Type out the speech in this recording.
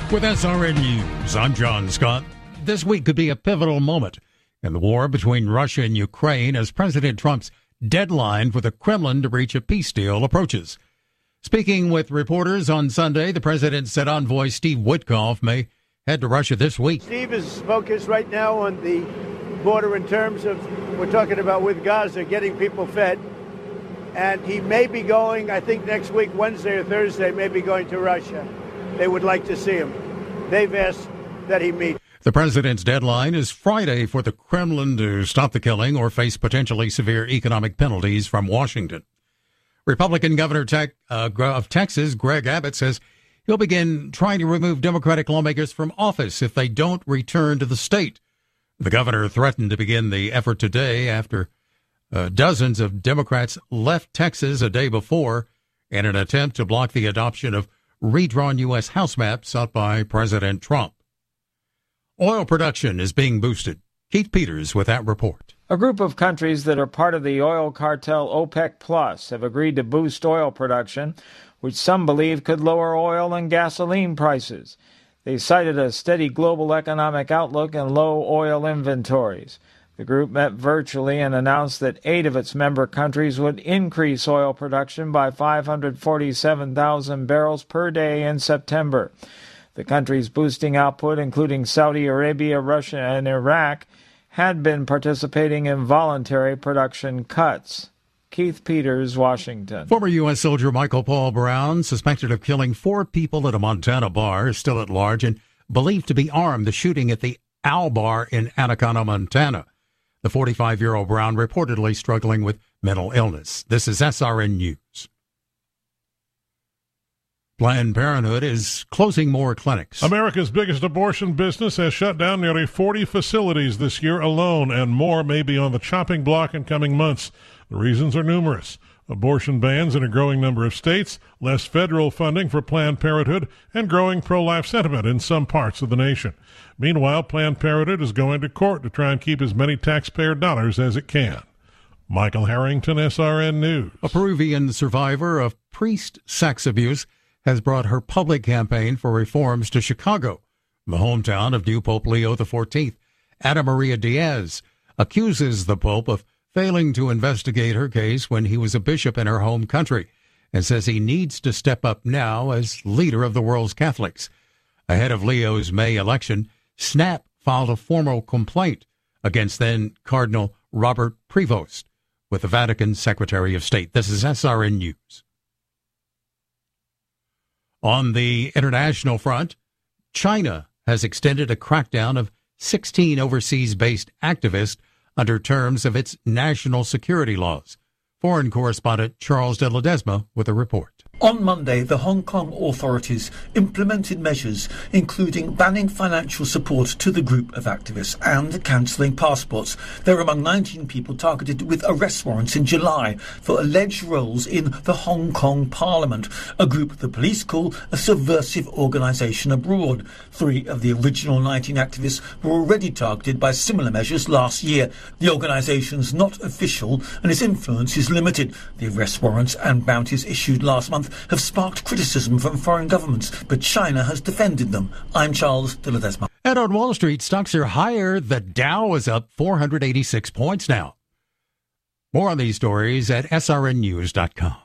With SRN News, I'm John Scott. This week could be a pivotal moment in the war between Russia and Ukraine as President Trump's deadline for the Kremlin to reach a peace deal approaches. Speaking with reporters on Sunday, the president said envoy Steve Witkoff may head to Russia this week. Steve is focused right now on the border in terms of, we're talking about with Gaza, getting people fed. And he may be going, I think next week, Wednesday or Thursday, may be going to Russia. They would like to see him. They've asked that he meet. The president's deadline is Friday for the Kremlin to stop the killing or face potentially severe economic penalties from Washington. Republican Governor of Texas, Greg Abbott, says he'll begin trying to remove Democratic lawmakers from office if they don't return to the state. The governor threatened to begin the effort today after dozens of Democrats left Texas a day before in an attempt to block the adoption of redrawn U.S. House maps sought by President Trump. Oil production is being boosted. Keith Peters with that report. A group of countries that are part of the oil cartel OPEC Plus have agreed to boost oil production, which some believe could lower oil and gasoline prices. They cited a steady global economic outlook and low oil inventories. The group met virtually and announced that 8 of its member countries would increase oil production by 547,000 barrels per day in September. The countries boosting output, including Saudi Arabia, Russia, and Iraq, had been participating in voluntary production cuts. Keith Peters, Washington. Former U.S. soldier Michael Paul Brown, suspected of killing 4 people at a Montana bar, is still at large and believed to be armed. The shooting at the Owl Bar in Anaconda, Montana. The 45-year-old Brown reportedly struggling with mental illness. This is SRN News. Planned Parenthood is closing more clinics. America's biggest abortion business has shut down nearly 40 facilities this year alone, and more may be on the chopping block in coming months. The reasons are numerous. Abortion bans in a growing number of states, less federal funding for Planned Parenthood, and growing pro-life sentiment in some parts of the nation. Meanwhile, Planned Parenthood is going to court to try and keep as many taxpayer dollars as it can. Michael Harrington, SRN News. A Peruvian survivor of priest sex abuse has brought her public campaign for reforms to Chicago, the hometown of new Pope Leo XIV. Ana Maria Diaz accuses the Pope of failing to investigate her case when he was a bishop in her home country and says he needs to step up now as leader of the world's Catholics. Ahead of Leo's May election, SNAP filed a formal complaint against then Cardinal Robert Prevost with the Vatican Secretary of State. This is SRN News. On the international front, China has extended a crackdown of 16 overseas-based activists under terms of its national security laws. Foreign correspondent Charles de Ledesma with a report. On Monday, the Hong Kong authorities implemented measures including banning financial support to the group of activists and cancelling passports. They're among 19 people targeted with arrest warrants in July for alleged roles in the Hong Kong Parliament, a group the police call a subversive organisation abroad. 3 of the original 19 activists were already targeted by similar measures last year. The organisation's not official and its influence is limited. The arrest warrants and bounties issued last month have sparked criticism from foreign governments, but China has defended them. I'm Charles de Ledesma. And on Wall Street, stocks are higher. The Dow is up 486 points now. More on these stories at srnnews.com.